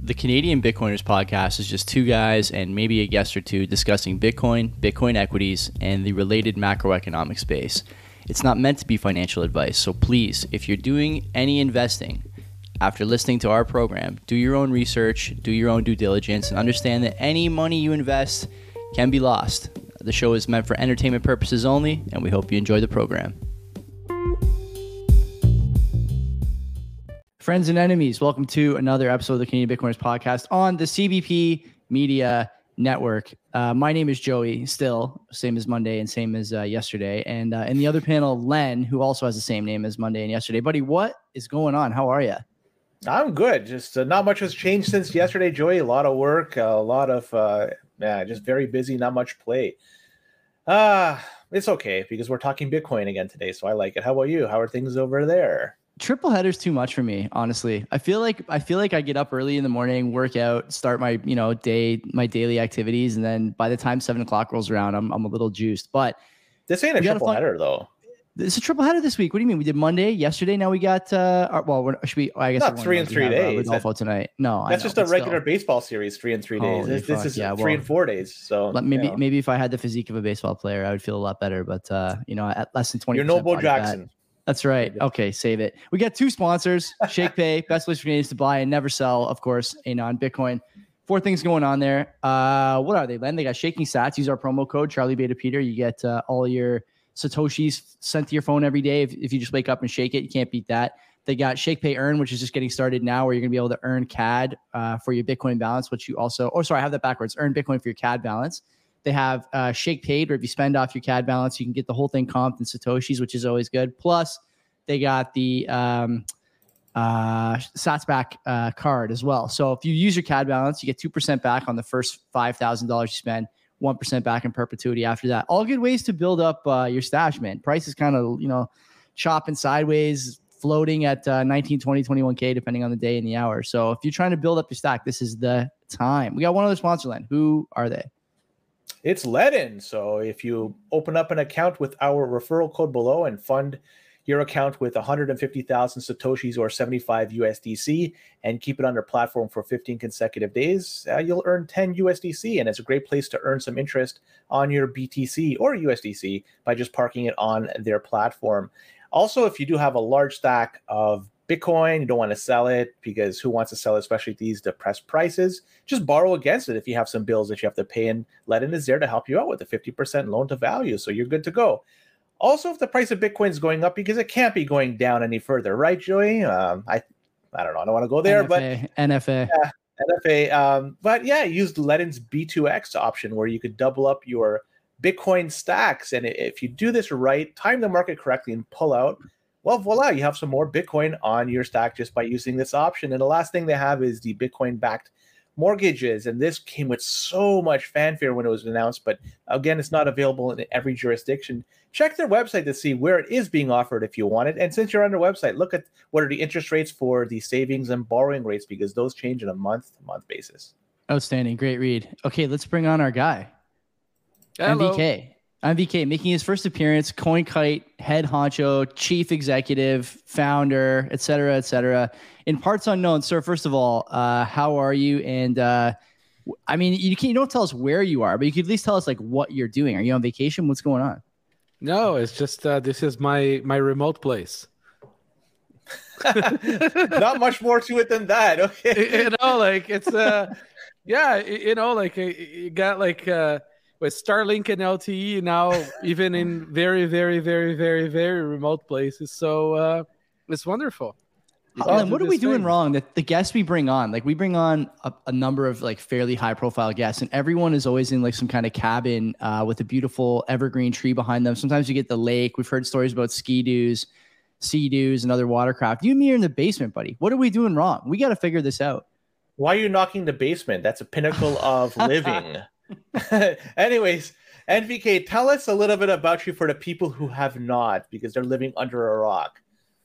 The Canadian Bitcoiners podcast is just two guys and maybe a guest or two discussing Bitcoin, Bitcoin equities, and the related macroeconomic space. It's not meant to be financial advice, so please, if you're doing any investing after listening to our program, do your own research, do your own due diligence, and understand that any money you invest can be lost. The show is meant for entertainment purposes only, and we hope you enjoy the program. Friends and enemies, welcome to another episode of the Canadian Bitcoiners podcast on the CBP Media Network. My name is Joey, still, same as Monday and same as yesterday. And in the other panel, Len, who also has the same name as Monday and yesterday. Buddy, what is going on? How are you? I'm good. Just not much has changed since yesterday, Joey. A lot of work, a lot of, just very busy, not much play. It's okay because we're talking Bitcoin again today, so I like it. How about you? How are things over there? Triple header's too much for me, honestly. I feel like I get up early in the morning, work out, start my my daily activities, and then by the time 7 o'clock rolls around, I'm a little juiced. But this ain't a triple header though. It's a triple header this week. What do you mean? We did Monday, yesterday. Now we got should we? I guess not 3 and 3 days. Rodolfo tonight. No, that's just a regular baseball series. 3 and 3 days. This is 3 and 4 days. So maybe if I had the physique of a baseball player, I would feel a lot better. But at less than 20%. You're Noble Jackson. That's right. Okay, save it. We got two sponsors, ShakePay, best place for Canadians to buy and never sell, of course, a non-Bitcoin. 4 things going on there. What are they, Len? They got Shaking Sats. Use our promo code, Charlie Beta Peter. You get all your Satoshis sent to your phone every day. If you just wake up and shake it, you can't beat that. They got ShakePay Earn, which is just getting started now, where you're going to be able to earn CAD for your Bitcoin balance, which you also, I have that backwards. Earn Bitcoin for your CAD balance. They have Shake Paid, where if you spend off your CAD balance, you can get the whole thing comped in Satoshis, which is always good. Plus, they got the Satsback card as well. So if you use your CAD balance, you get 2% back on the first $5,000 you spend, 1% back in perpetuity after that. All good ways to build up your stash, man. Price is kind of, chopping sideways, floating at 19, 20, 21K, depending on the day and the hour. So if you're trying to build up your stack, this is the time. We got one other sponsor, Len. Who are they? It's Ledn. So if you open up an account with our referral code below and fund your account with 150,000 Satoshis or 75 USDC and keep it on their platform for 15 consecutive days, you'll earn 10 USDC. And it's a great place to earn some interest on your BTC or USDC by just parking it on their platform. Also, if you do have a large stack of Bitcoin, you don't want to sell it because who wants to sell it, especially at these depressed prices, just borrow against it if you have some bills that you have to pay, and Ledn is there to help you out with a 50% loan to value. So you're good to go. Also, if the price of Bitcoin is going up, because it can't be going down any further, right, Joey? I don't know. I don't want to go there, NFA. But use Ledn's B2X option where you could double up your Bitcoin stacks. And if you do this right, time the market correctly and pull out, well, voila, you have some more Bitcoin on your stack just by using this option. And the last thing they have is the Bitcoin-backed mortgages, and this came with so much fanfare when it was announced, but again, it's not available in every jurisdiction. Check their website to see where it is being offered if you want it, and since you're on their website, look at what are the interest rates for the savings and borrowing rates, because those change on a month-to-month basis. Outstanding. Great read. Okay, let's bring on our guy. Hello. MVK making his first appearance, CoinKite, head honcho, chief executive, founder, et cetera, in parts unknown. Sir, first of all, how are you? And you don't tell us where you are, but you could at least tell us like what you're doing. Are you on vacation? What's going on? No, it's just this is my remote place. Not much more to it than that. Okay, it's you got with Starlink and LTE now, even in very, very, very, very, very remote places. So it's wonderful. What are we doing wrong? That the guests we bring on, we bring on a number of fairly high profile guests, and everyone is always in some kind of cabin with a beautiful evergreen tree behind them. Sometimes you get the lake. We've heard stories about Ski-Doos, Sea-Doos, and other watercraft. You and me are in the basement, buddy. What are we doing wrong? We got to figure this out. Why are you knocking the basement? That's a pinnacle of living. Anyways, NVK, tell us a little bit about you for the people who have not, because they're living under a rock.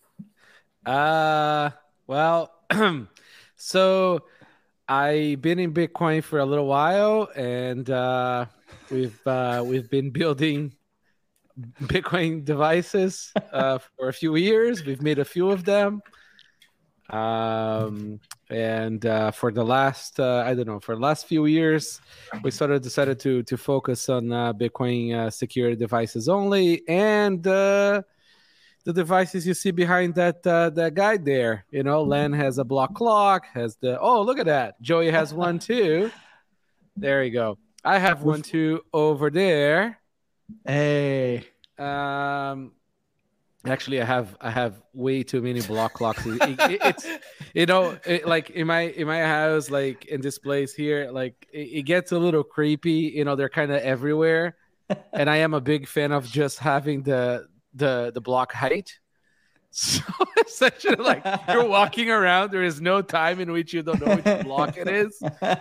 Well, so I've been in Bitcoin for a little while, and we've been building Bitcoin devices for a few years. We've made a few of them. And for the last, I don't know, for the last few years, we sort of decided to focus on Bitcoin secure devices only, and the devices you see behind that guy there. You know, Len has a block clock, has look at that. Joey has one too. There you go. I have one too over there. Hey. Actually, I have way too many block clocks. It's like in my house, like in this place here, like it gets a little creepy. You know, they're kind of everywhere, and I am a big fan of just having the block height. So essentially, like you're walking around, there is no time in which you don't know which block it is.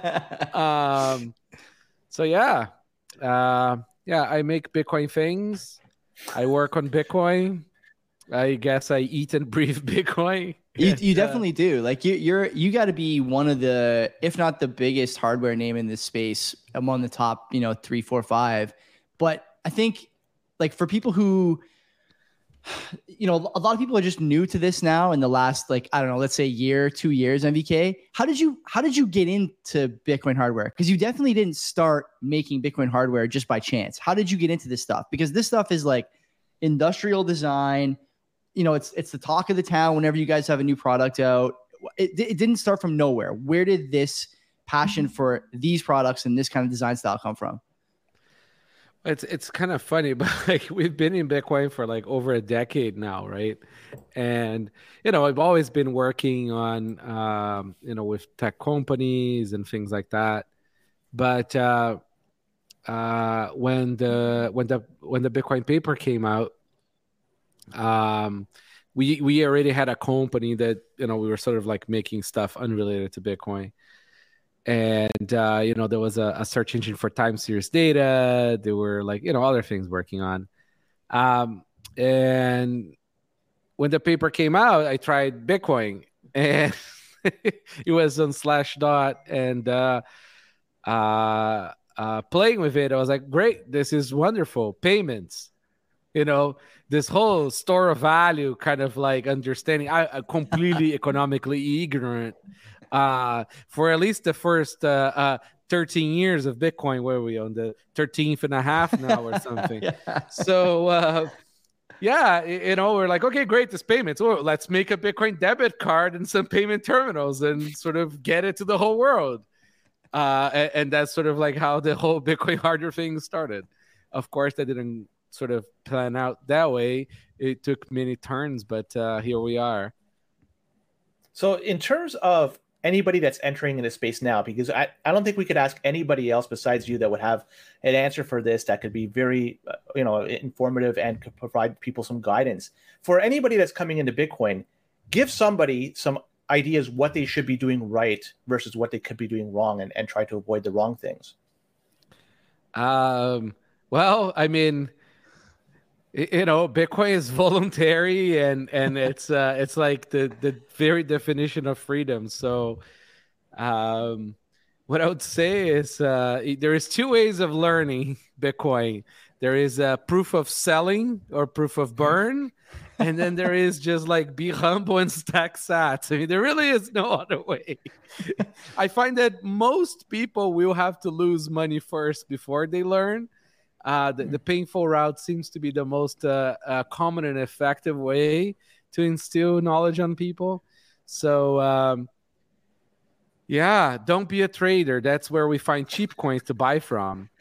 So yeah, I make Bitcoin things. I work on Bitcoin. I guess I eat and breathe Bitcoin. You definitely do. Like you got to be one of the, if not the biggest hardware name in this space, among the top, 3, 4, 5. But I think like for people who, a lot of people are just new to this now in the last, like, I don't know, let's say year, 2 years, MVK. How did you get into Bitcoin hardware? Because you definitely didn't start making Bitcoin hardware just by chance. How did you get into this stuff? Because this stuff is like industrial design. It's the talk of the town whenever you guys have a new product out. It didn't start from nowhere. Where did this passion for these products and this kind of design style come from? It's kind of funny, but like we've been in Bitcoin for like over a decade now, right? And I've always been working on with tech companies and things like that. But when the Bitcoin paper came out, we already had a company that we were sort of like making stuff unrelated to Bitcoin. And there was a search engine for time series data. There were like other things working on. And when the paper came out, I tried Bitcoin, and it was on Slashdot, and playing with it, I was like, great, this is wonderful. Payments, this whole store of value kind of like understanding. I completely economically ignorant for at least the first 13 years of Bitcoin, where we on the 13th and a half now or something. Yeah. So we're like, okay, great, this payments. Oh, let's make a Bitcoin debit card and some payment terminals and sort of get it to the whole world. And that's sort of like how the whole Bitcoin hardware thing started. Of course, that didn't sort of plan out that way. It took many turns, but here we are. So in terms of anybody that's entering into space now, because I don't think we could ask anybody else besides you that would have an answer for this that could be very informative and could provide people some guidance. For anybody that's coming into Bitcoin, give somebody some ideas what they should be doing right versus what they could be doing wrong, and try to avoid the wrong things. Well, I mean, Bitcoin is voluntary, and it's like the very definition of freedom. So what I would say is there is 2 ways of learning Bitcoin. There is a proof of selling or proof of burn, and then there is just like be humble and stack sats. I mean, there really is no other way. I find that most people will have to lose money first before they learn. The painful route seems to be the most common and effective way to instill knowledge on people. So, don't be a trader. That's where we find cheap coins to buy from.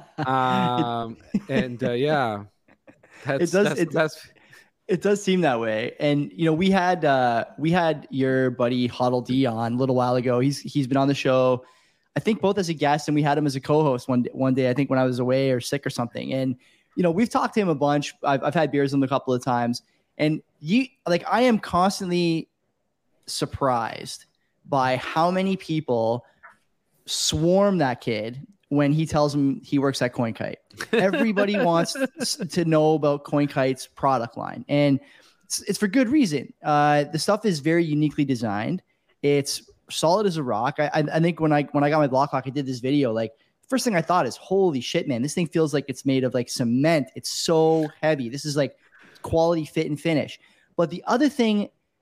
It does seem that way. And we had your buddy Huddle D on a little while ago. He's been on the show, I think, both as a guest, and we had him as a co-host one day, I think, when I was away or sick or something. And we've talked to him a bunch. I've had beers with him a couple of times, and I am constantly surprised by how many people swarm that kid when he tells them he works at CoinKite. Everybody wants to know about CoinKite's product line, and it's for good reason. The stuff is very uniquely designed. It's solid as a rock. I think when I got my block clock, I did this video. Like, first thing I thought is, holy shit, man, this thing feels like it's made of like cement. It's so heavy. This is like quality fit and finish. But the other thing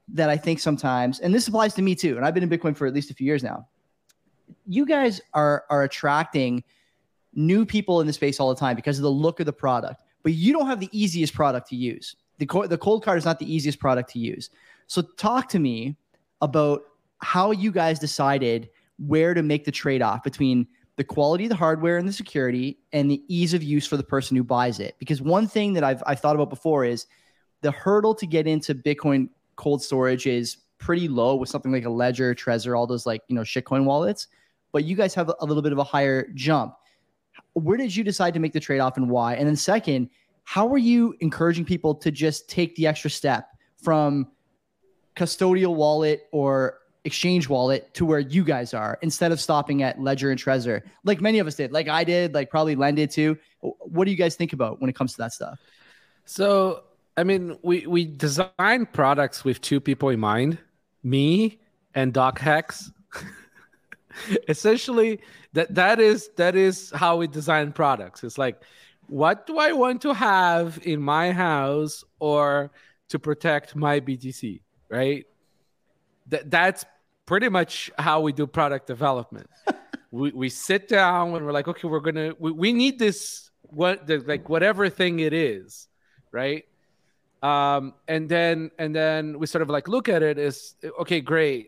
that I think sometimes, and this applies to me too, and I've been in Bitcoin for at least a few years now. You guys are attracting new people in the space all the time because of the look of the product, but you don't have the easiest product to use. The cold card is not the easiest product to use. So talk to me about how you guys decided where to make the trade-off between the quality of the hardware and the security and the ease of use for the person who buys it. Because one thing that I've thought about before is the hurdle to get into Bitcoin cold storage is pretty low with something like a Ledger, Trezor, all those shitcoin wallets. But you guys have a little bit of a higher jump. Where did you decide to make the trade-off and why? And then second, how are you encouraging people to just take the extra step from custodial wallet or exchange wallet to where you guys are instead of stopping at Ledger and Trezor, like many of us did, like I did, like probably Len did too? What do you guys think about when it comes to that stuff? So, I mean, we design products with two people in mind, me and Doc Hex. Essentially, that is how we design products. It's like, what do I want to have in my house or to protect my BTC, right? That's pretty much how we do product development. we sit down and we're like, okay, we need this, whatever thing it is, right? And then we sort of like look at it as, okay, great.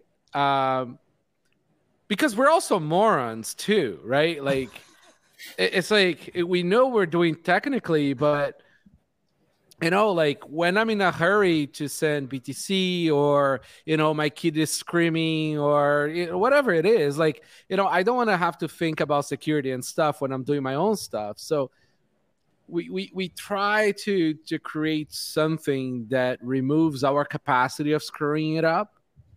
Because we're also morons too, right? Like, it's like we know we're doing technically, but like when I'm in a hurry to send BTC or, my kid is screaming or whatever it is, like, I don't want to have to think about security and stuff when I'm doing my own stuff. So we try to create something that removes our capacity of screwing it up.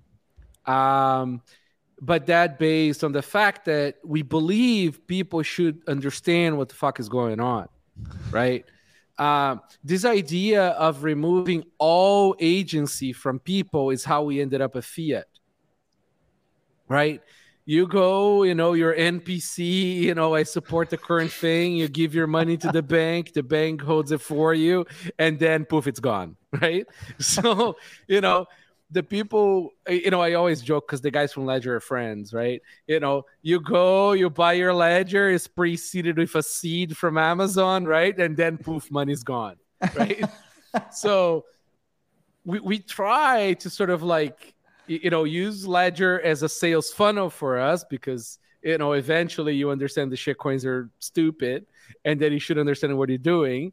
But that based on the fact that we believe people should understand what the fuck is going on, right? This idea of removing all agency from people is how we ended up at fiat, right? You go, your NPC, I support the current thing. You give your money to the bank holds it for you, and then poof, it's gone, right? So, the people, I always joke because the guys from Ledger are friends, right? You go, you buy your Ledger, it's preceded with a seed from Amazon, right? And then poof, money's gone, right? So we try to sort of like, use Ledger as a sales funnel for us because, eventually you understand the shitcoins are stupid and that you should understand what you're doing.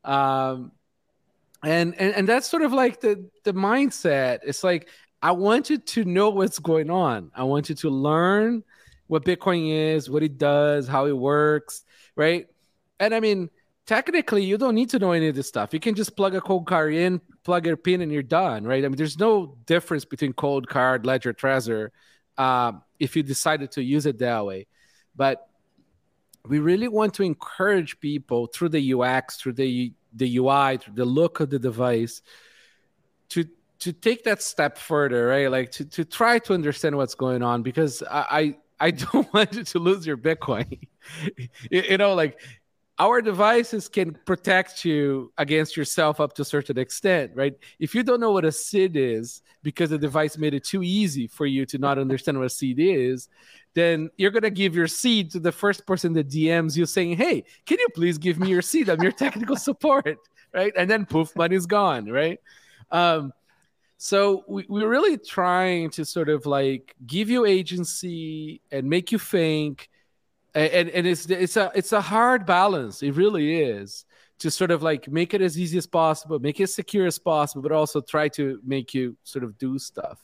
And that's sort of like the mindset. It's like, I want you to know what's going on. I want you to learn what Bitcoin is, what it does, how it works, right? And I mean, technically, you don't need to know any of this stuff. You can just plug a cold card in, plug your pin, and you're done, right? I mean, there's no difference between cold card, Ledger, Trezor, if you decided to use it that way. But we really want to encourage people through the UX, through the UI, through the look of the device, to take that step further, right? Like to try to understand what's going on, because I don't want you to lose your Bitcoin. Like our devices can protect you against yourself up to a certain extent, right? If you don't know what a SID is because the device made it too easy for you to not understand what a SID is, then you're going to give your seed to the first person that DMs you saying, hey, can you please give me your seed? I'm your technical support, right? And then poof, money's gone, right? So we're really trying to sort of like give you agency and make you think. And it's a hard balance. It really is, to sort of like make it as easy as possible, make it as secure as possible, but also try to make you sort of do stuff.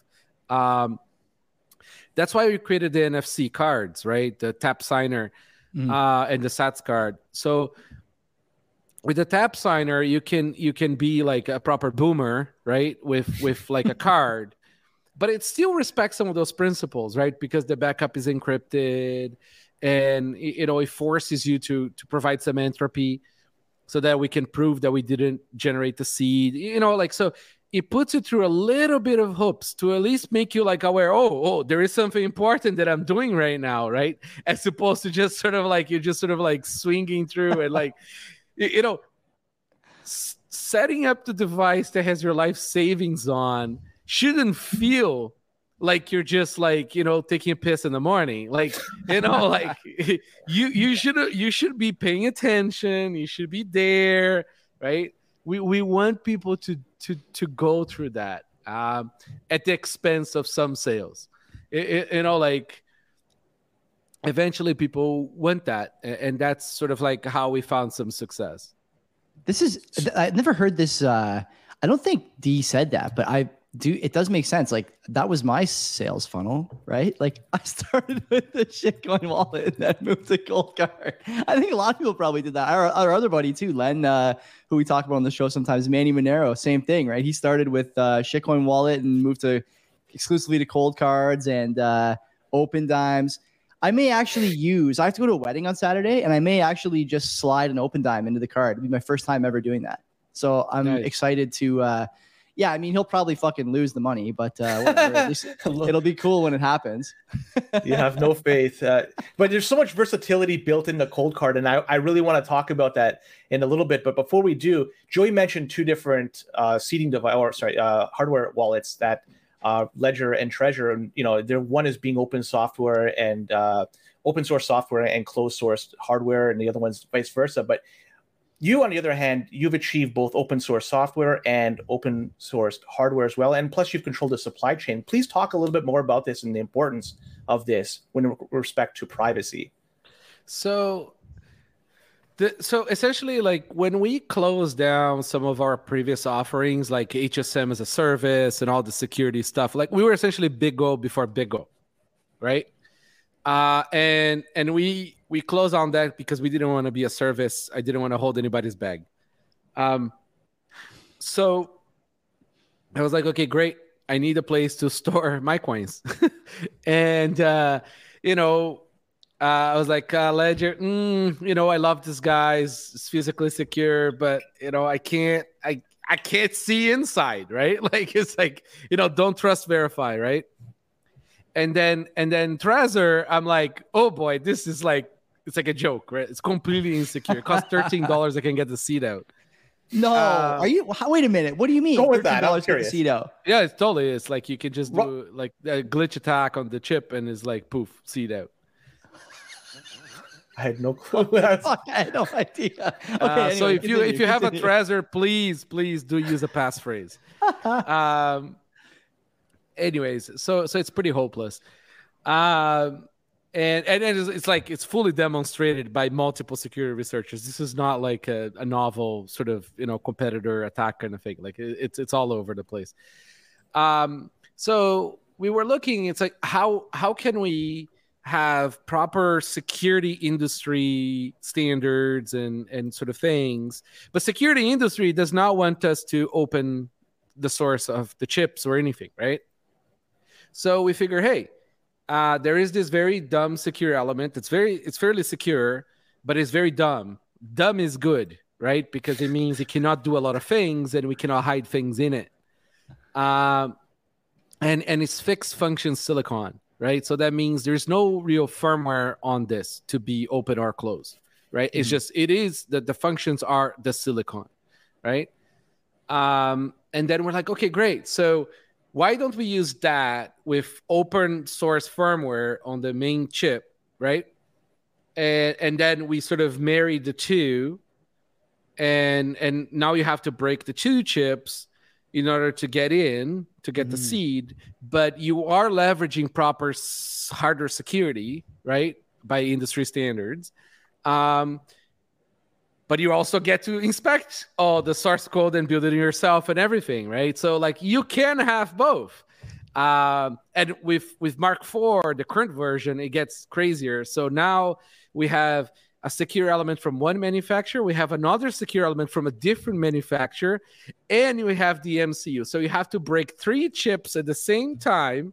That's why we created the NFC cards, right? The tap signer and the Sats card. So with the tap signer, you can be like a proper boomer, right? With like a card, but it still respects some of those principles, right? Because the backup is encrypted, and it forces you to provide some entropy so that we can prove that we didn't generate the seed. So it puts you through a little bit of hoops to at least make you like aware, oh, there is something important that I'm doing right now, right? As opposed to just sort of like you're just sort of like swinging through and like, setting up the device that has your life savings on shouldn't feel like you're just like, taking a piss in the morning. Like, like you should be paying attention. You should be there, right? We want people to go through that at the expense of some sales. Like eventually people want that, and that's sort of like how we found some success. I've never heard this. I don't think D said that, but it does make sense. Like that was my sales funnel, right? Like I started with the Shitcoin wallet and then moved to Coldcard. I think a lot of people probably did that. Our other buddy too, Len, who we talk about on the show sometimes, Manny Monero, same thing, right? He started with Shitcoin wallet and moved exclusively to cold cards and open dimes. I may actually I have to go to a wedding on Saturday, and I may actually just slide an open dime into the card. It'll be my first time ever doing that. So I'm excited to, I mean, he'll probably fucking lose the money, but whatever. At least it'll be cool when it happens. You have no faith. But there's so much versatility built into Coldcard, and I really want to talk about that in a little bit. But before we do, Joey mentioned two different hardware wallets that Ledger and Trezor, and one is being open software and open source software and closed source hardware, and the other one's vice versa. But you, on the other hand, you've achieved both open source software and open source hardware as well, and plus you've controlled the supply chain. Please talk a little bit more about this and the importance of this with respect to privacy. So essentially, like when we closed down some of our previous offerings, like HSM as a service and all the security stuff, like we were essentially BitGo before BitGo, right? And we closed on that because we didn't want to be a service. I didn't want to hold anybody's bag. So I was like, okay, great. I need a place to store my coins. And, I was like, Ledger, I love this guy. It's physically secure, but, I can't see inside, right? Like, it's like, don't trust, verify, right? And then Trezor, I'm like, oh boy, this is like, it's like a joke, right? It's completely insecure. It costs $13. I can get the seed out. No, wait a minute. What do you mean? Go with that. I'm curious. The seed out. Yeah, it's totally. It's like you can just do like a glitch attack on the chip, and it's like poof, seed out. I had no clue. I had no idea. Okay, anyway, so if you have a Trezor, please do use a passphrase. Anyways, so it's pretty hopeless. And it's like it's fully demonstrated by multiple security researchers. This is not like a novel sort of competitor attack kind of thing. Like it's all over the place. So we were looking. It's like how can we have proper security industry standards and sort of things, but security industry does not want us to open the source of the chips or anything, right? So we figure, hey. There is this very dumb secure element. It's fairly secure, but it's very dumb. Dumb is good, right? Because it means it cannot do a lot of things and we cannot hide things in it. And it's fixed function silicon, right? So that means there's no real firmware on this to be open or closed, right? Mm-hmm. It's just, it is that the functions are the silicon, right? And then we're like, okay, great. So why don't we use that with open source firmware on the main chip, right? And then we sort of marry the two, and now you have to break the two chips in order to get the seed, but you are leveraging proper hardware security, right, by industry standards. But you also get to inspect all the source code and build it yourself and everything, right? So like you can have both. And with Mark IV, the current version, it gets crazier. So now we have a secure element from one manufacturer, we have another secure element from a different manufacturer, and we have the MCU. So you have to break 3 chips at the same time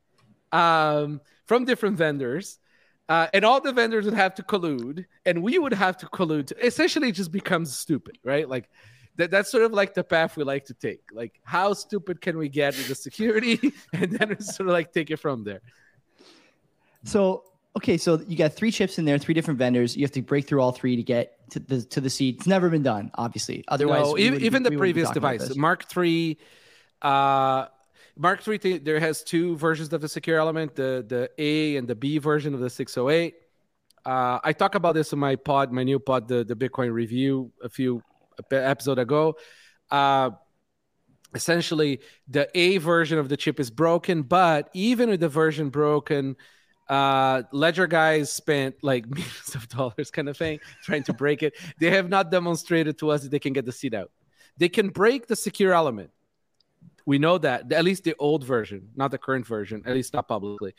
from different vendors. And all the vendors would have to collude, and we would have to collude. Essentially, it just becomes stupid, right? Like that's sort of like the path we like to take. Like, how stupid can we get with the security, and then we sort of like take it from there. So you got 3 chips in there, 3 different vendors. You have to break through all 3 to get to the seed. It's never been done, obviously. Otherwise, no, even the previous device, Mark III. Mark III, there has two versions of the secure element, the A and the B version of the 608. I talked about this in my new pod, the Bitcoin review a few episode ago. Essentially, the A version of the chip is broken, but even with the version broken, Ledger guys spent like millions of dollars kind of thing trying to break it. They have not demonstrated to us that they can get the seed out. They can break the secure element. We know that, at least the old version, not the current version, at least not publicly.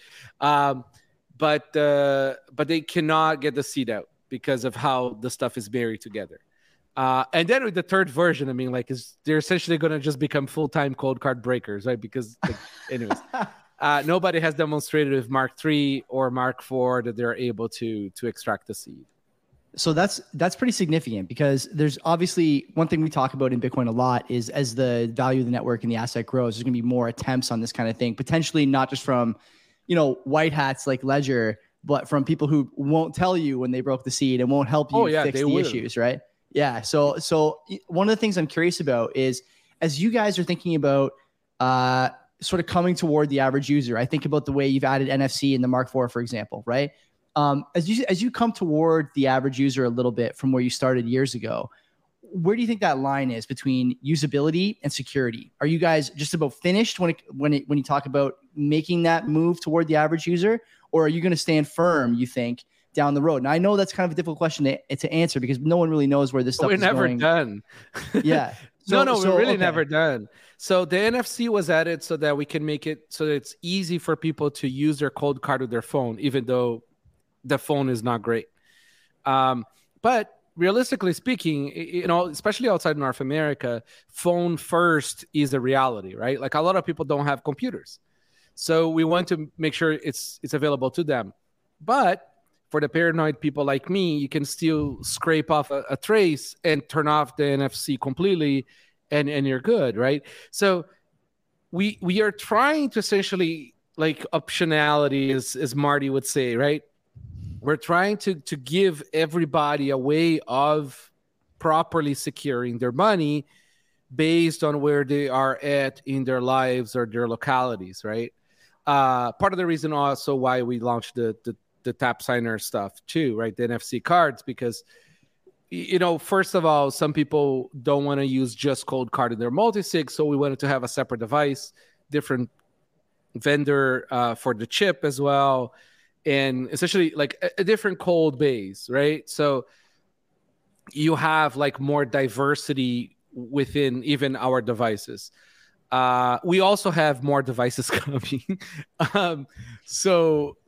But they cannot get the seed out because of how the stuff is buried together. And then with the third version, I mean, like, they're essentially going to just become full-time cold card breakers, right? Because, like, anyways, nobody has demonstrated with Mark III or Mark IV that they're able to extract the seed. So that's pretty significant, because there's obviously one thing we talk about in Bitcoin a lot is, as the value of the network and the asset grows, there's going to be more attempts on this kind of thing, potentially not just from, white hats like Ledger, but from people who won't tell you when they broke the seed and won't help you fix the issues, right? Yeah. So one of the things I'm curious about is, as you guys are thinking about sort of coming toward the average user, I think about the way you've added NFC in the Mark IV, for example, right? As you come toward the average user a little bit from where you started years ago, where do you think that line is between usability and security? Are you guys just about finished when you talk about making that move toward the average user, or are you going to stand firm, you think, down the road? And I know that's kind of a difficult question to answer, because no one really knows where this stuff is going. We're never done. Yeah. We're really never done. So the NFC was added so that we can make it so that it's easy for people to use their cold card with their phone, even though the phone is not great. But realistically speaking, especially outside North America, phone first is a reality, right? Like, a lot of people don't have computers. So we want to make sure it's available to them. But for the paranoid people like me, you can still scrape off a trace and turn off the NFC completely, and you're good, right? So we are trying to essentially, like, optionality, as Marty would say, right? We're trying to give everybody a way of properly securing their money based on where they are at in their lives or their localities, right? Part of the reason also why we launched the Tap Signer stuff too, right? The NFC cards, because, first of all, some people don't want to use just cold card in their multi-sig, so we wanted to have a separate device, different vendor for the chip as well, and essentially like a different cold base, right? So you have like more diversity within even our devices. We also have more devices coming. So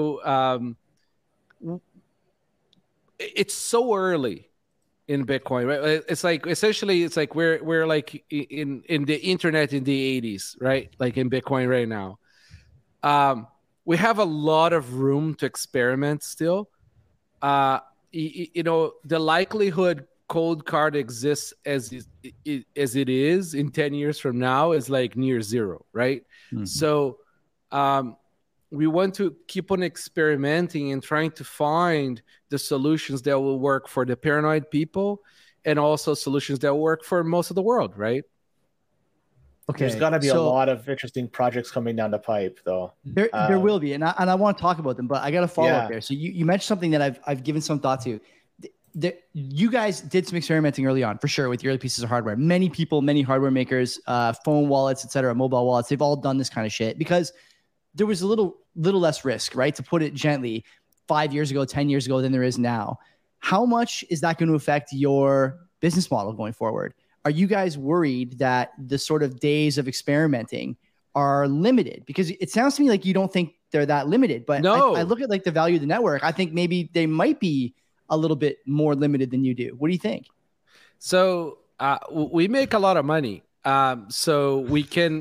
it's so early in Bitcoin, right? It's like, essentially, it's like we're like in the internet in the 80s, right? Like in Bitcoin right now. We have a lot of room to experiment still. The likelihood cold card exists as it is in 10 years from now is like near zero, right? Mm-hmm. So we want to keep on experimenting and trying to find the solutions that will work for the paranoid people, and also solutions that will work for most of the world, right? Okay, there's got to be a lot of interesting projects coming down the pipe, though. There will be, and I want to talk about them, but I got to follow up there. So you mentioned something that I've given some thought to. You guys did some experimenting early on, for sure, with your early pieces of hardware. Many people, many hardware makers, phone wallets, etc., mobile wallets, they've all done this kind of shit because there was a little less risk, right? To put it gently, 5 years ago, 10 years ago than there is now. How much is that going to affect your business model going forward? Are you guys worried that the sort of days of experimenting are limited? Because it sounds to me like you don't think they're that limited, but no. I look at like the value of the network. I think maybe they might be a little bit more limited than you do. What do you think? So we make a lot of money. So we can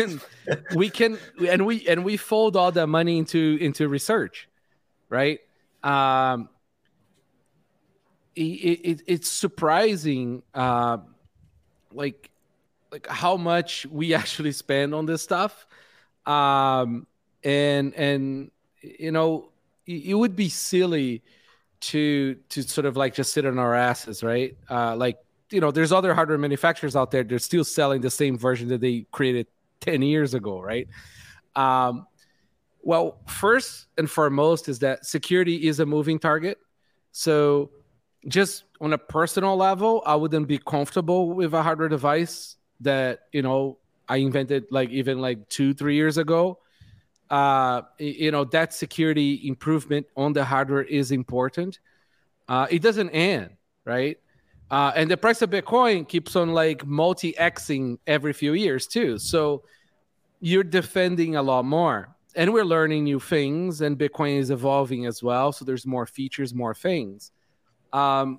and we fold all that money into research, right? It's surprising, like how much we actually spend on this stuff, and it would be silly to sort of like just sit on our asses, right? There's other hardware manufacturers out there. They're still selling the same version that they created 10 years ago, right? Well, first and foremost is that security is a moving target. So just on a personal level, I wouldn't be comfortable with a hardware device that, I invented even 2-3 years ago. That security improvement on the hardware is important. It doesn't end, right? And the price of Bitcoin keeps on multi-Xing every few years too. So you're defending a lot more. And we're learning new things, and Bitcoin is evolving as well. So there's more features, more things. Yeah,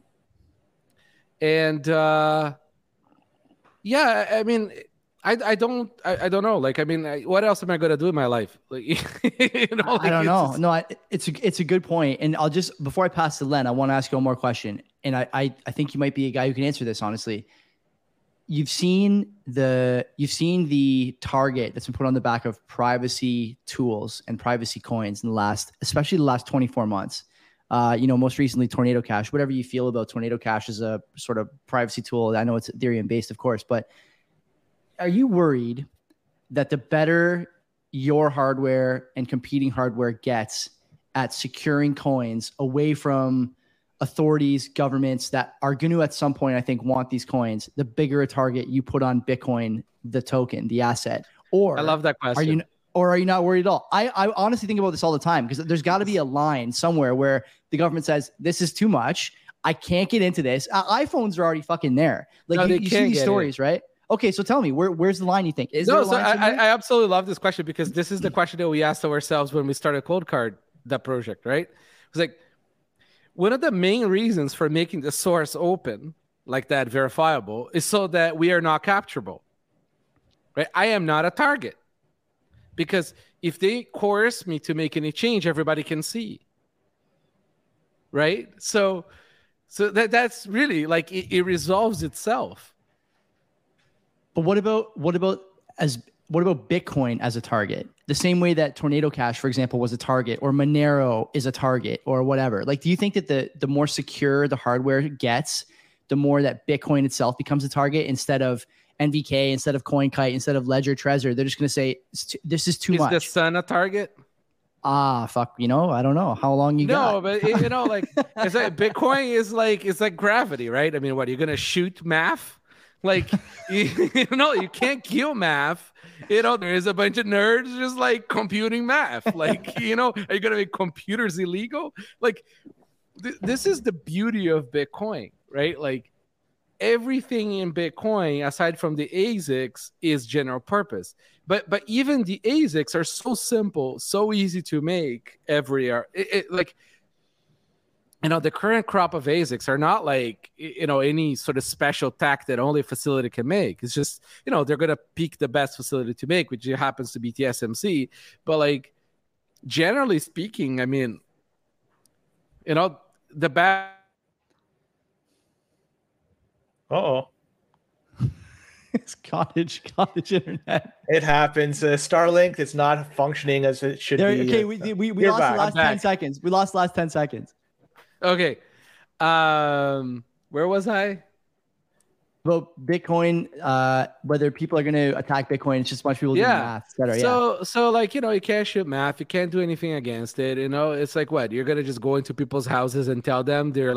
I mean, I don't know. What else am I going to do in my life? I don't know. No, it's a good point. And I'll just, before I pass to Len, I want to ask you one more question. And I think you might be a guy who can answer this, honestly. You've seen the target that's been put on the back of privacy tools and privacy coins in especially the last 24 months. Most recently Tornado Cash. Whatever you feel about Tornado Cash as a sort of privacy tool, I know it's Ethereum based, of course, but are you worried that the better your hardware and competing hardware gets at securing coins away from authorities, governments that are going to at some point, I think, want these coins, the bigger a target you put on Bitcoin, the token, the asset? Or I love that question. Are you not worried at all? I honestly think about this all the time, because there's got to be a line somewhere where the government says, this is too much. I can't get into this. iPhones are already fucking there. You see these stories, right? Okay, so tell me, where's the line you think? I absolutely love this question, because this is the question that we asked ourselves when we started Coldcard, that project, right? It was one of the main reasons for making the source open, like that, verifiable, is so that we are not capturable, right? I am not a target, because if they coerce me to make any change, everybody can see, right? So that's really it resolves itself. But what about Bitcoin as a target? The same way that Tornado Cash, for example, was a target, or Monero is a target, or whatever. Do you think that the more secure the hardware gets, the more that Bitcoin itself becomes a target, instead of NVK, instead of CoinKite, instead of Ledger Trezor? They're just going to say, this is too much. Is the sun a target? Fuck, I don't know how long you got. No, but it's Bitcoin is it's like gravity, right? I mean, what, you're going to shoot math? You can't kill math. There is a bunch of nerds just computing math. Are you going to make computers illegal? This is the beauty of Bitcoin, right? Everything in Bitcoin, aside from the ASICs, is general purpose. But even the ASICs are so simple, so easy to make everywhere. The current crop of ASICs are not any sort of special tech that only a facility can make. It's just, they're going to pick the best facility to make, which happens to be TSMC. But generally speaking, I mean, the bad. It's cottage internet. It happens. Starlink, it's not functioning as it should be. Okay, we lost the last 10 seconds. We lost the last 10 seconds. Okay. Where was I? Well, Bitcoin, whether people are going to attack Bitcoin, it's just a bunch of people doing math, et cetera. So you can't shoot math. You can't do anything against it. It's what? You're going to just go into people's houses and tell them they're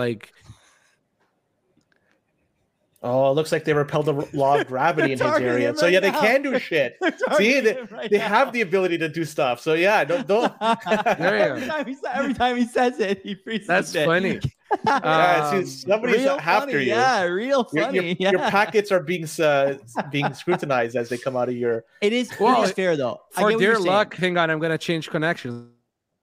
Oh, it looks like they repelled the law of gravity in his area. So they can do shit. See, they have the ability to do stuff. So yeah, don't. every time he says it, he freezes. That's funny. Somebody's after you. Yeah, real funny. Your packets are being scrutinized as they come out of your. It is fair though. For dear luck, hang on, I'm gonna change connections.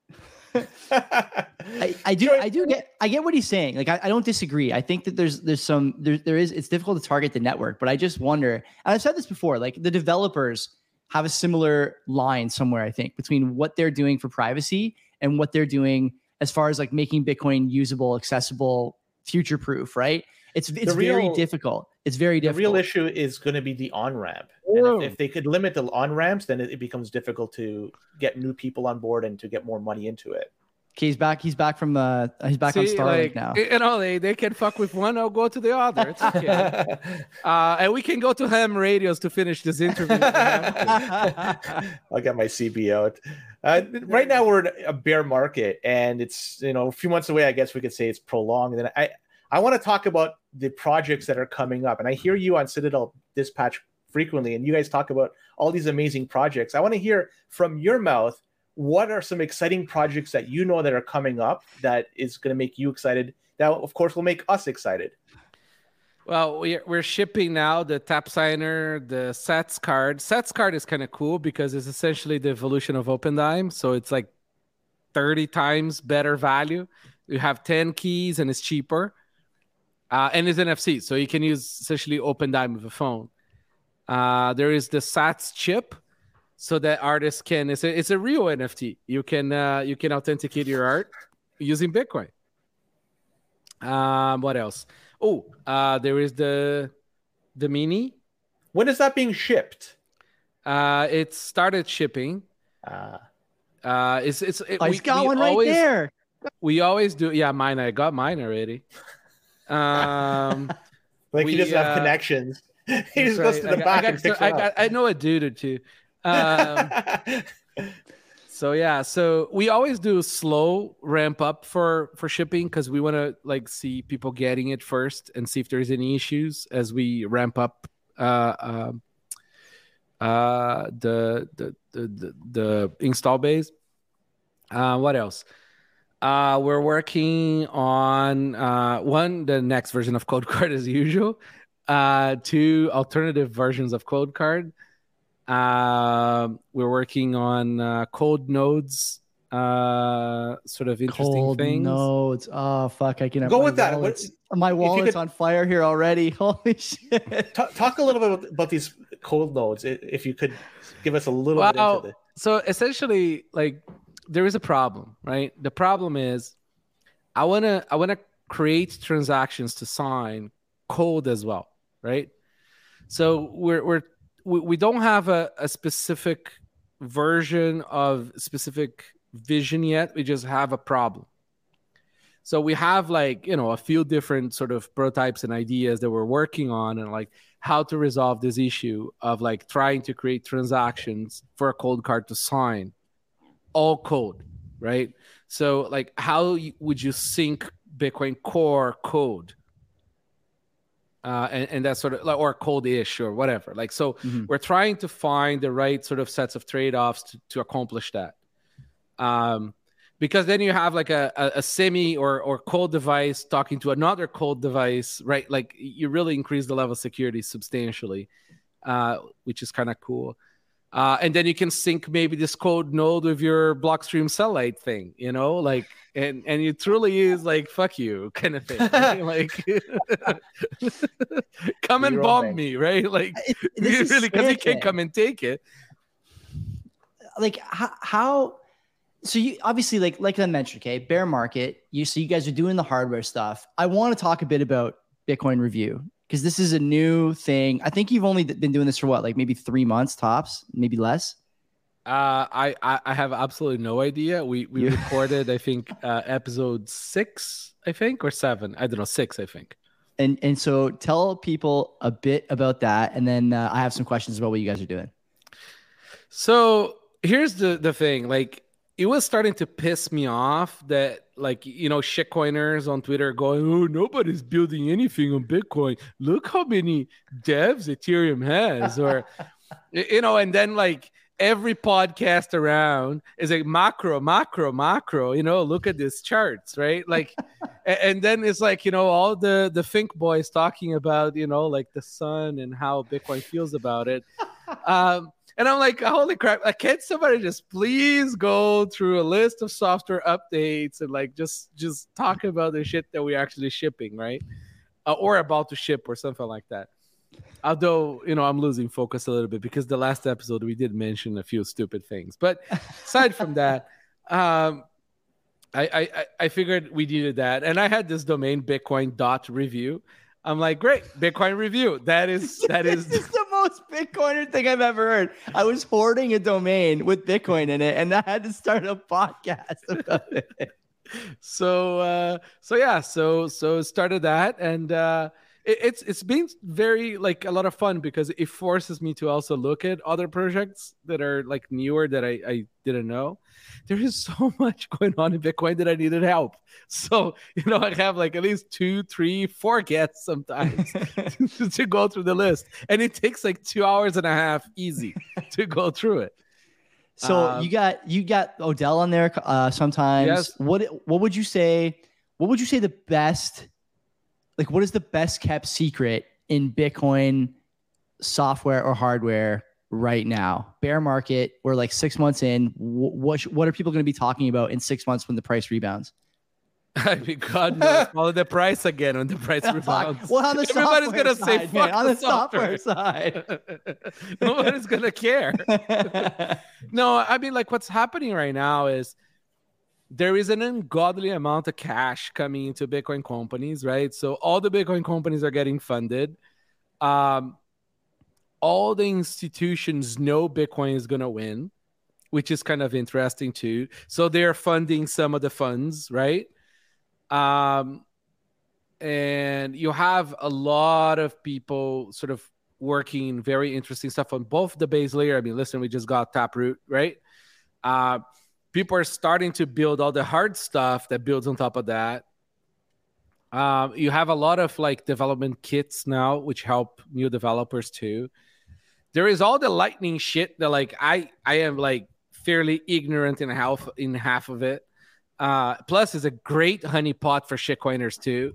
I get what he's saying. I don't disagree. I think that it's difficult to target the network, but I just wonder, and I've said this before, the developers have a similar line somewhere, I think, between what they're doing for privacy and what they're doing as far as making Bitcoin usable, accessible, future proof, right? It's very difficult. It's very difficult. The real issue is going to be the on-ramp. And if they could limit the on-ramps, then it becomes difficult to get new people on board and to get more money into it. Okay, he's back. He's back from he's back on See, Starlink now. You know, they can fuck with one, I'll go to the other. It's okay. And we can go to ham radios to finish this interview. I'll get my CB out. Right now we're in a bear market, and it's a few months away. I guess we could say it's prolonged. And I want to talk about the projects that are coming up. And I hear you on Citadel Dispatch frequently, and you guys talk about all these amazing projects. I want to hear from your mouth, what are some exciting projects that you know that are coming up that is going to make you excited? That, of course, will make us excited. Well, we're shipping now the Tap Signer, the Sats card. Sats card is kind of cool because it's essentially the evolution of OpenDime. So it's like 30 times better value. You have 10 keys and it's cheaper. And it's NFC, so you can use essentially OpenDime with a phone. There is the Sats chip, so that artists can. It's a real NFT. You can authenticate your art using Bitcoin. What else? Oh, there is the Mini. When is that being shipped? It started shipping. He's got one right there. We always do. Yeah, mine. I got mine already. He doesn't have connections. He just goes to the back and picks it up. I know a dude or two. So we always do slow ramp up for shipping because we want to see people getting it first and see if there's any issues as we ramp up the install base. What else? We're working on the next version of CodeCard as usual. 2 alternative versions of CodeCard. We're working on cold nodes, sort of interesting cold things. Nodes. Oh fuck! I can go with that. My wallet's on fire here already. Holy shit! Talk a little bit about these cold nodes, if you could give us a little bit into this. So essentially, there is a problem, right? The problem is, I wanna create transactions to sign cold as well, right? So we don't have a specific version of specific vision yet. We just have a problem. So we have a few different sort of prototypes and ideas that we're working on, and how to resolve this issue of trying to create transactions for a cold card to sign all code, right? So how would you sync Bitcoin Core code? And that sort of or cold-ish or whatever. We're trying to find the right sort of sets of trade-offs to accomplish that. Because then you have a semi or cold device talking to another cold device, right? You really increase the level of security substantially, which is kind of cool. And then you can sync maybe this cold node with your Blockstream Cellite thing, and it truly is fuck you kind of thing. Come and bomb me, right? really, because you can't come and take it. How? So you obviously like I mentioned, okay, bear market. You guys are doing the hardware stuff. I want to talk a bit about Bitcoin Review, because this is a new thing. I think you've only been doing this for what, maybe 3 months tops, maybe less. I have absolutely no idea. We recorded, I think, episode 6, I think, or 7. I don't know, 6, I think. And so tell people a bit about that, and then I have some questions about what you guys are doing. So here's the thing, it was starting to piss me off that shitcoiners on Twitter going, oh, nobody's building anything on Bitcoin. Look how many devs Ethereum has, or and then every podcast around is macro. Look at these charts, right? And then it's all the think boys talking about the sun and how Bitcoin feels about it. And I'm like, holy crap, can't somebody just please go through a list of software updates and just talk about the shit that we're actually shipping, right? Or about to ship or something like that. Although, I'm losing focus a little bit because the last episode we did mention a few stupid things. But aside from that, I figured we needed that. And I had this domain, bitcoin.review. I'm like, great, Bitcoin Review. That is This is the most Bitcoiner thing I've ever heard. I was hoarding a domain with Bitcoin in it, and I had to start a podcast about it. So started that, and it's been very like a lot of fun because it forces me to also look at other projects that are like newer that I didn't know. There is so much going on in Bitcoin that I needed help. So I have like at least 2, 3, 4 guests sometimes to go through the list, and it takes like 2 hours and a half easy to go through it. So you got Odell on there sometimes. Yes. What would you say? What would you say the best? Like, what is the best kept secret in Bitcoin software or hardware right now? Bear market, we're like 6 months in. What are people going to be talking about in 6 months when the price rebounds? I mean, God knows, follow the price again when the price rebounds. Well, on the everybody's gonna say side, fuck on the the software side. Nobody's gonna care. No, I mean, like what's happening right now is there is an ungodly amount of cash coming into Bitcoin companies, right? So all the Bitcoin companies are getting funded. All the institutions know Bitcoin is gonna win, which is kind of interesting too. So they're funding some of the funds, right? And you have a lot of people sort of working very interesting stuff on both the base layer. I mean, listen, we just got Taproot, right? People are starting to build all the hard stuff that builds on top of that. You have a lot of like development kits now, which help new developers too. There is all the lightning shit that like I am like fairly ignorant in half of it. Plus, it's a great honeypot for shitcoiners too.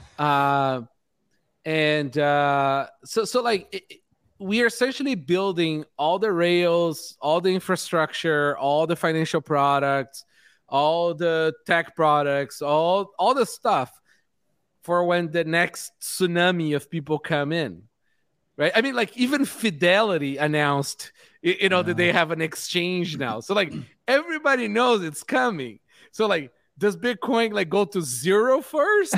We are essentially building all the rails, all the infrastructure, all the financial products, all the tech products, all the stuff for when the next tsunami of people come in. Right? I mean, like even Fidelity announced, that they have an exchange now. So like everybody knows it's coming. So like, does Bitcoin like go to zero first?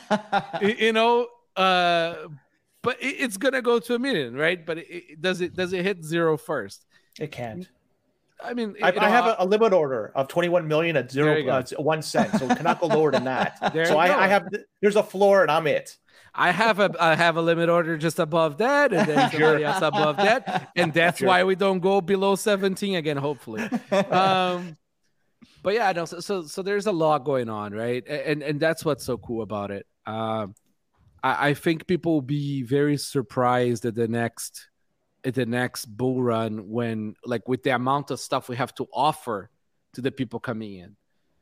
But it's gonna go to 1 million, right? But does it hit zero first? It can't. I mean, I have a limit order of 21 million at 1 cent, so it cannot go lower than that. So I have there's a floor, and I'm it. I have a limit order just above that, and then somebody else above that, and that's why we don't go below 17 again, hopefully. But yeah, no. So there's a lot going on, right? And that's what's so cool about it. I think people will be very surprised at the next bull run when, like, with the amount of stuff we have to offer to the people coming in.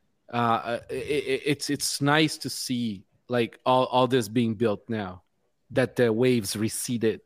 It's nice to see like all this being built now that the waves receded.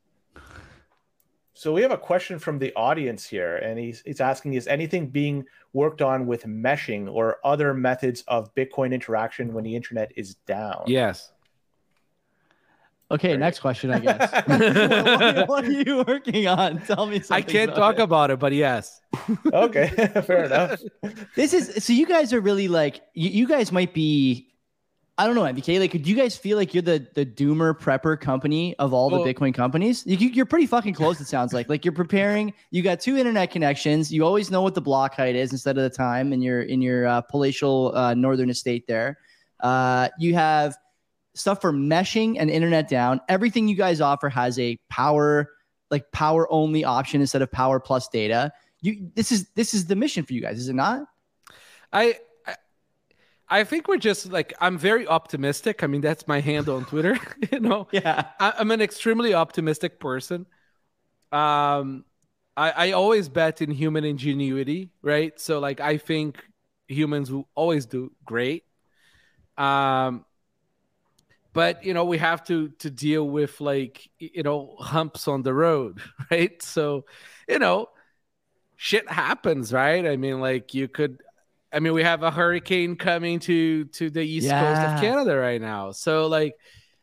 So we have a question from the audience here, and he's asking, is anything being worked on with meshing or other methods of Bitcoin interaction when the internet is down? Yes. Okay, next question, I guess. what are you working on? Tell me something. I can't talk about it, but yes. Okay, fair enough. So you guys are really like, you guys might be, I don't know, MBK, like, do you guys feel like you're the doomer prepper company of all the Bitcoin companies? You're pretty fucking close, it sounds like. Like, you're preparing, you got 2 internet connections, you always know what the block height is instead of the time in your palatial northern estate there. You have stuff for meshing and internet down. Everything you guys offer has a power only option instead of power plus data. This is the mission for you guys, is it not? I think we're just like, I'm very optimistic. I mean, that's my handle on Twitter. Yeah. I'm an extremely optimistic person. I always bet in human ingenuity, right? So like, I think humans will always do great. But, we have to deal with like, humps on the road, right? So, shit happens, right? I mean, like we have a hurricane coming to the east coast of Canada right now. So like,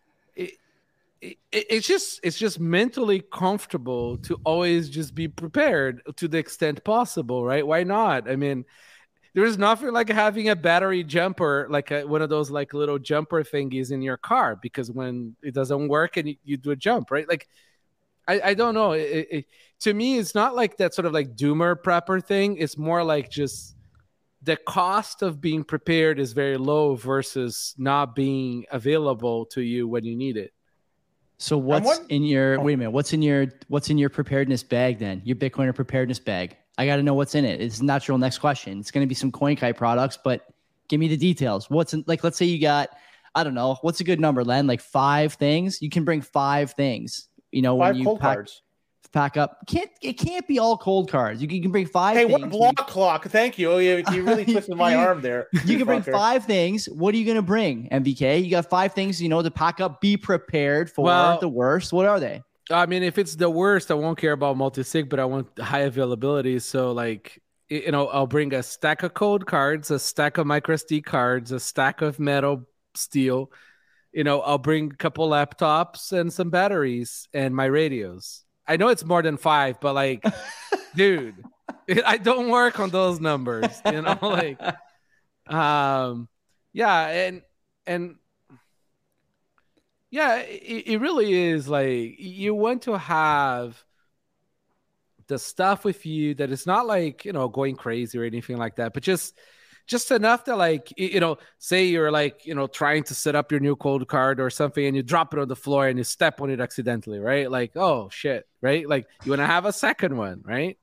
it's just mentally comfortable to always just be prepared to the extent possible, right? Why not? I mean, there's nothing like having a battery jumper, like one of those like little jumper thingies in your car, because when it doesn't work and you do a jump, right? Like, I don't know. To me, it's not like that sort of like doomer prepper thing. It's more like just the cost of being prepared is very low versus not being available to you when you need it. So what's in your wait a minute? What's in your preparedness bag then? Your Bitcoiner preparedness bag. I got to know what's in it. It's a natural next question. It's going to be some CoinKite products, but give me the details. What's in, like, let's say you got, I don't know, what's a good number, Len? Like 5 things. You can bring 5 things. You know, 5 when you cold cards. Pack up. It can't be all cold cards. You can bring 5 Hey, things. what block clock? Thank you. You really twisted my arm there. You can bring 5 things. What are you going to bring, MVK? You got 5 things, to pack up. Be prepared for the worst. What are they? I mean, if it's the worst, I won't care about multi-sig, but I want high availability. So, like, I'll bring a stack of cold cards, a stack of microSD cards, a stack of metal steel. I'll bring a couple laptops and some batteries and my radios. I know it's more than 5, but like, dude, I don't work on those numbers, like, yeah. And yeah, it really is like, you want to have the stuff with you that is not like, going crazy or anything like that, but just enough that, like, say you're like, trying to set up your new cold card or something and you drop it on the floor and you step on it accidentally, right? Like, oh shit, right? Like, you want to have a second one, right?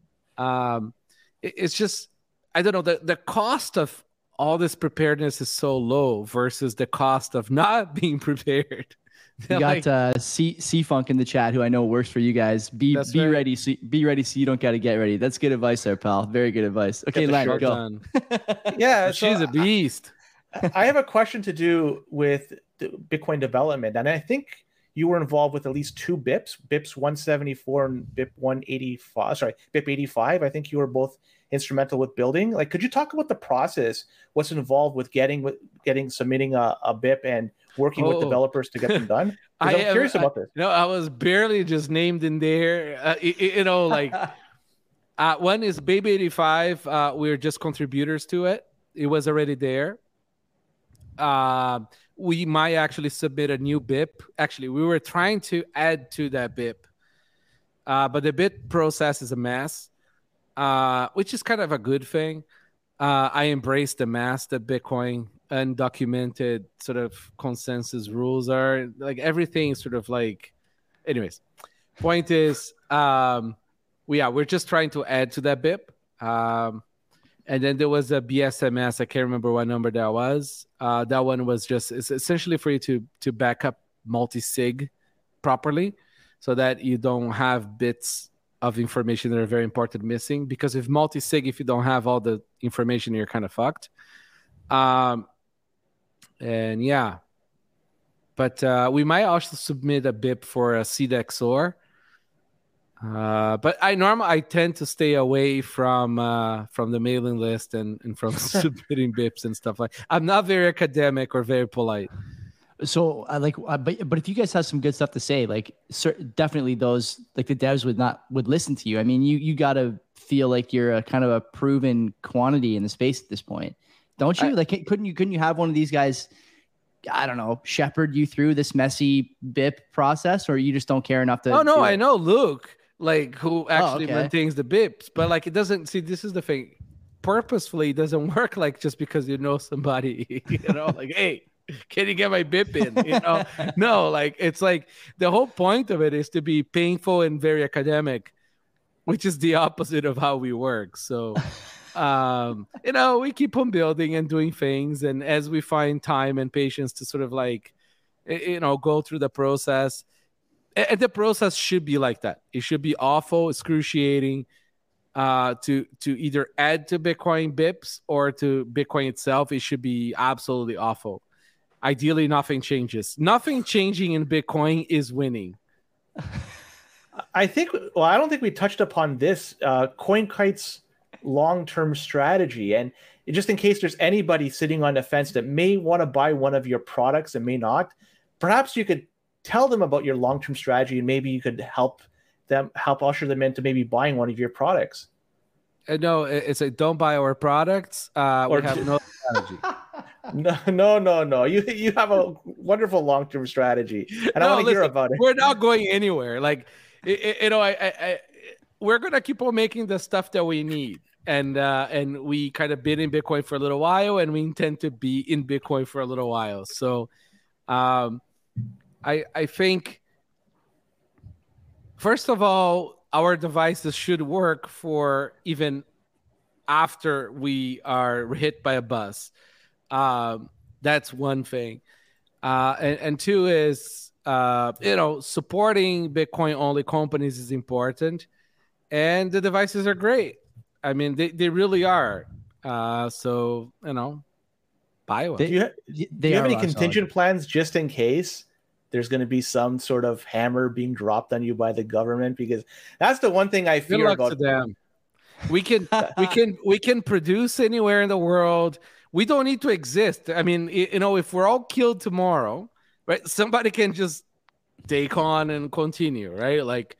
It's just, I don't know, the cost of all this preparedness is so low versus the cost of not being prepared. You got C Funk in the chat, who I know works for you guys. Be ready. Be ready, so you don't got to get ready. That's good advice there, pal. Very good advice. Okay, Len, go. Yeah, she's a beast. I have a question to do with the Bitcoin development, and I think you were involved with at least 2 BIPs 174 and BIP 185. Sorry, BIP 85. I think you were both instrumental with building. Like, could you talk about the process? What's involved with submitting a BIP and working with developers to get them done? I'm curious about this. I was barely just named in there. Like, one is Baby 85. We're just contributors to it. It was already there. We might actually submit a new BIP. Actually, we were trying to add to that BIP, but the BIP process is a mess, which is kind of a good thing. I embrace the mess that Bitcoin undocumented sort of consensus rules are. Like, everything is sort of like, anyways, point is, we're just trying to add to that BIP. And then there was a BSMS. I can't remember what number that was. That one was just, it's essentially for you to back up multi-sig properly so that you don't have bits of information that are very important missing. Because if multi-sig, if you don't have all the information, you're kind of fucked. And yeah, but we might also submit a BIP for a CDXOR. But I tend to stay away from the mailing list and from submitting BIPs and stuff like. I'm not very academic or very polite. So but if you guys have some good stuff to say, like, definitely those, like, the devs would listen to you. I mean, you got to feel like you're a kind of a proven quantity in the space at this point, don't you? Couldn't you have one of these guys, I don't know, shepherd you through this messy BIP process, or you just don't care enough to? Oh no, I know Luke, like, who actually maintains the BIPs, but like, it doesn't. See, this is the thing. Purposefully, it doesn't work like just because you know somebody, like, hey, can you get my BIP in? No, like, it's like the whole point of it is to be painful and very academic, which is the opposite of how we work. So, we keep on building and doing things, and as we find time and patience to sort of like, go through the process. And the process should be like that. It should be awful, excruciating, to either add to Bitcoin BIPs or to Bitcoin itself. It should be absolutely awful. Ideally, nothing changes. Nothing changing in Bitcoin is winning. I don't think we touched upon this, CoinKite's long-term strategy. And just in case there's anybody sitting on the fence that may want to buy one of your products and may not, perhaps you could tell them about your long-term strategy, and maybe you could help usher them into maybe buying one of your products. No, it's like, don't buy our products. We have no strategy. No. You have a wonderful long-term strategy, and I want to hear about it. We're not going anywhere. Like, we're gonna keep on making the stuff that we need, and we kind of been in Bitcoin for a little while, and we intend to be in Bitcoin for a little while. So, I think, first of all, our devices should work for even after we are hit by a bus. That's one thing. And two is, supporting Bitcoin only companies is important, and the devices are great. I mean, they really are. So, buy one. Do you have any contingent plans just in case there's going to be some sort of hammer being dropped on you by the government? Because that's the one thing I fear about them. We can produce anywhere in the world. We don't need to exist. I mean, if we're all killed tomorrow, right? Somebody can just take on and continue, right? Like,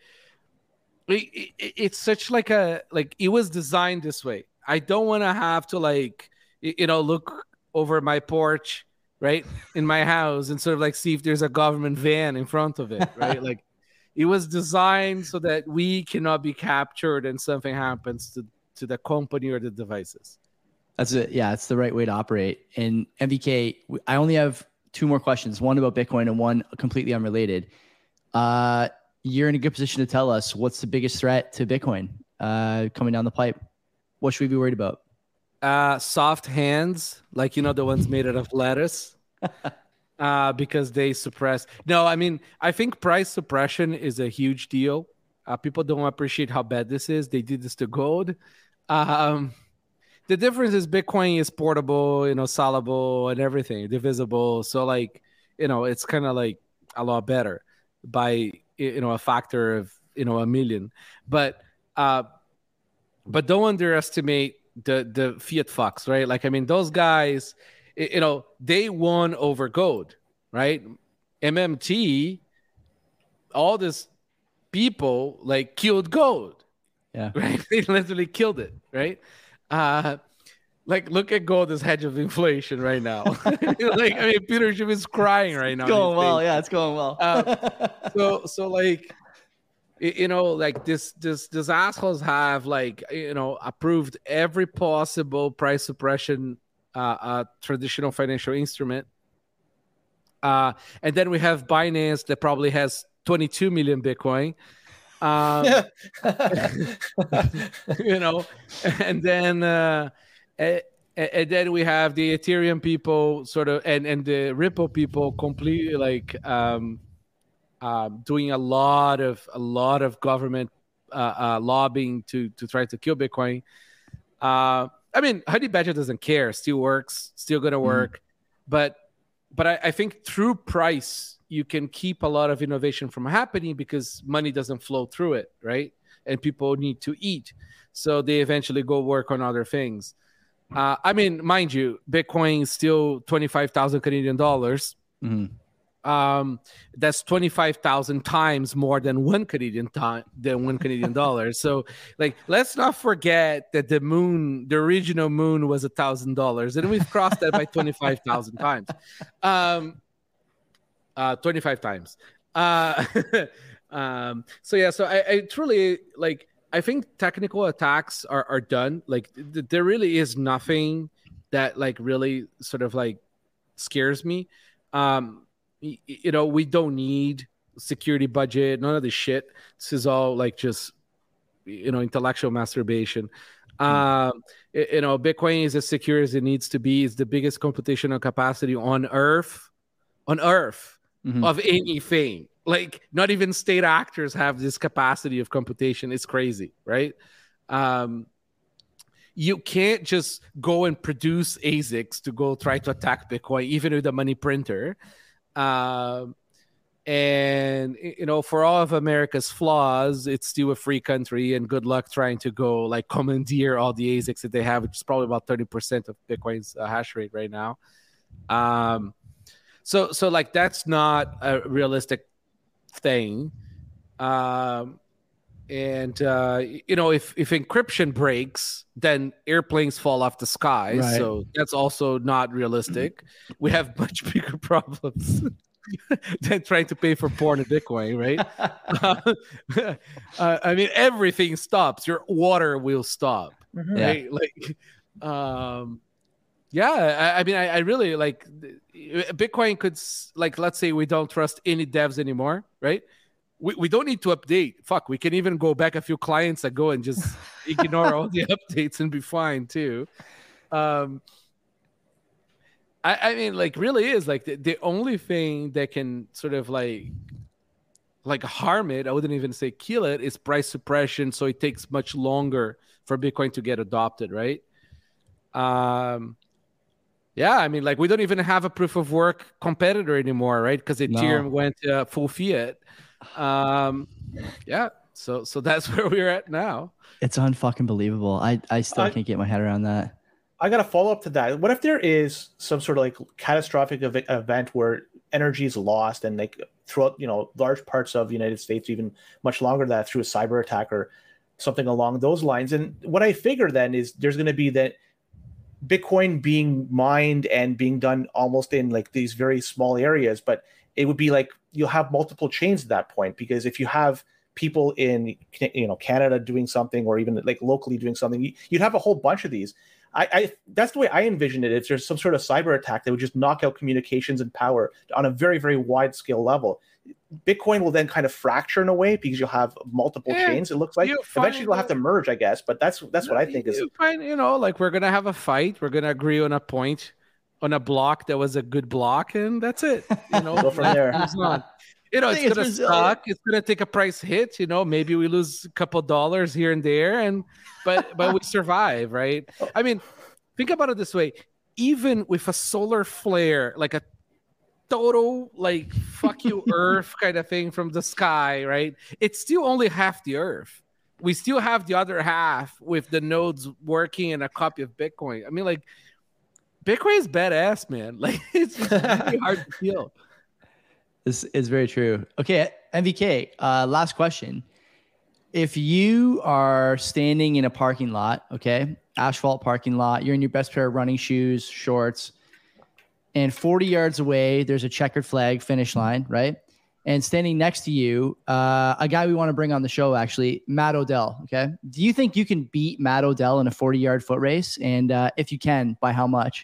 it's such it was designed this way. I don't want to have to look over my porch, right, in my house and sort of see if there's a government van in front of it, right? Like, it was designed so that we cannot be captured and something happens to the company or the devices. That's it. Yeah, it's the right way to operate. And MVK, I only have two more questions, one about Bitcoin and one completely unrelated. You're in a good position to tell us what's the biggest threat to Bitcoin coming down the pipe. What should we be worried about? Soft hands, the ones made out of lettuce, because they suppress. No, I mean, I think price suppression is a huge deal. People don't appreciate how bad this is. They did this to gold. The difference is Bitcoin is portable, solvable and everything, divisible. So it's kind of a lot better by a factor of a million. But don't underestimate the fiat fucks, right? Those guys, they won over gold, right? MMT, all this people killed gold. Yeah. Right. They literally killed it, right? Look at gold as hedge of inflation right now. Peter Schiff is crying right now. It's going well. Yeah, it's going well. This assholes have approved every possible price suppression traditional financial instrument. And then we have Binance that probably has 22 million Bitcoin. And then we have the Ethereum people and the Ripple people completely doing a lot of government lobbying to try to kill Bitcoin. Honey Badger doesn't care, still works, still gonna work. But I think through price you can keep a lot of innovation from happening because money doesn't flow through it, right? And people need to eat, so they eventually go work on other things. Mind you, Bitcoin is still 25,000 Canadian dollars. That's 25,000 times more than one Canadian dollar. So let's not forget that the original moon was $1,000, and we've crossed that by 25,000 times. 25 times. So I truly I think technical attacks are done. There really is nothing that really sort of scares me. We don't need security budget, none of this shit. This is all just intellectual masturbation. Bitcoin is as secure as it needs to be. It's the biggest computational capacity on earth of anything. Not even state actors have this capacity of computation. It's crazy, right? You can't just go and produce ASICs to go try to attack Bitcoin, even with a money printer. And for all of America's flaws, it's still a free country, and good luck trying to go commandeer all the ASICs that they have, which is probably about 30% of Bitcoin's hash rate right now. So that's not a realistic thing. If encryption breaks, then airplanes fall off the sky. Right. So that's also not realistic. We have much bigger problems than trying to pay for porn in Bitcoin, right? Everything stops. Your water will stop. right? Like, yeah, I mean, I really like Bitcoin could, like, let's say we don't trust any devs anymore, right? We don't need to update. Fuck, we can even go back a few clients ago and just ignore all the updates and be fine too. I mean, like, really is like the only thing that can sort of like harm it, I wouldn't even say kill it, is price suppression. So it takes much longer for Bitcoin to get adopted, right? Yeah, I mean, like, we don't even have a proof of work competitor anymore, right? Because Ethereum went full fiat. Yeah, so that's where we're at now. It's unfucking believable. I still can't get my head around that. I got to follow up to that. What if there is some sort of like catastrophic event where energy is lost and like throughout, large parts of the United States, even much longer than that, through a cyber attack or something along those lines? And what I figure then is there's going to be that Bitcoin being mined and being done almost in like these very small areas, but it would be like you'll have multiple chains at that point, because if you have people in Canada doing something, or even like locally doing something, you'd have a whole bunch of these. I that's the way I envision it. If there's some sort of cyber attack that would just knock out communications and power on a very, very wide scale level, Bitcoin will then kind of fracture in a way because you'll have multiple chains. It looks like eventually they'll have to merge, I guess. But that's what I think is. Like, we're gonna have a fight. We're gonna agree on a point, on a block that was a good block, and that's it. Go from there. It's gonna suck. It's gonna take a price hit. Maybe we lose a couple dollars here and there, but we survive, right? I mean, think about it this way: even with a solar flare, like a total like fuck you Earth kind of thing from the sky, right? It's still only half the Earth. We still have the other half with the nodes working and a copy of Bitcoin. I mean, like, Bitcoin is badass, man. Like, it's really hard to feel. This is very true. Okay, MVK, last question. If you are standing in a parking lot, okay, asphalt parking lot, you're in your best pair of running shoes, shorts, and 40 yards away, there's a checkered flag finish line, right? And standing next to you, a guy we want to bring on the show, actually, Matt Odell, okay? Do you think you can beat Matt Odell in a 40-yard foot race? And if you can, by how much?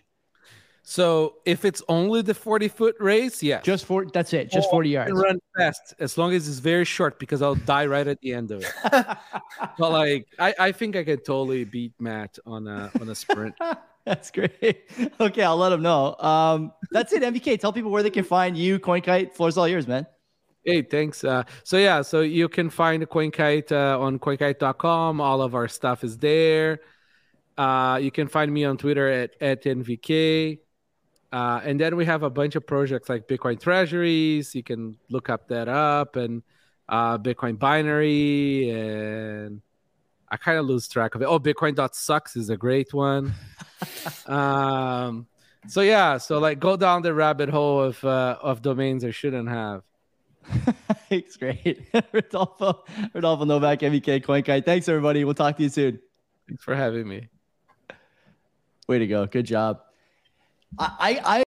So if it's only the 40-foot race, yes. That's it. Just 40 yards. I can run fast as long as it's very short, because I'll die right at the end of it. But like, I think I can totally beat Matt on a sprint. That's great. Okay, I'll let him know. That's it, MVK. Tell people where they can find you, CoinKite. Floor's all yours, man. Hey, thanks. So you can find CoinKite on coinkite.com. All of our stuff is there. You can find me on Twitter at NVK. And then we have a bunch of projects like Bitcoin Treasuries. You can look that up, and Bitcoin Binary, and I kind of lose track of it. Oh, Bitcoin.sucks is a great one. So like, go down the rabbit hole of domains I shouldn't have. It's great. Rodolfo Novak, MVK, CoinKite. Thanks, everybody. We'll talk to you soon. Thanks for having me. Way to go. Good job. I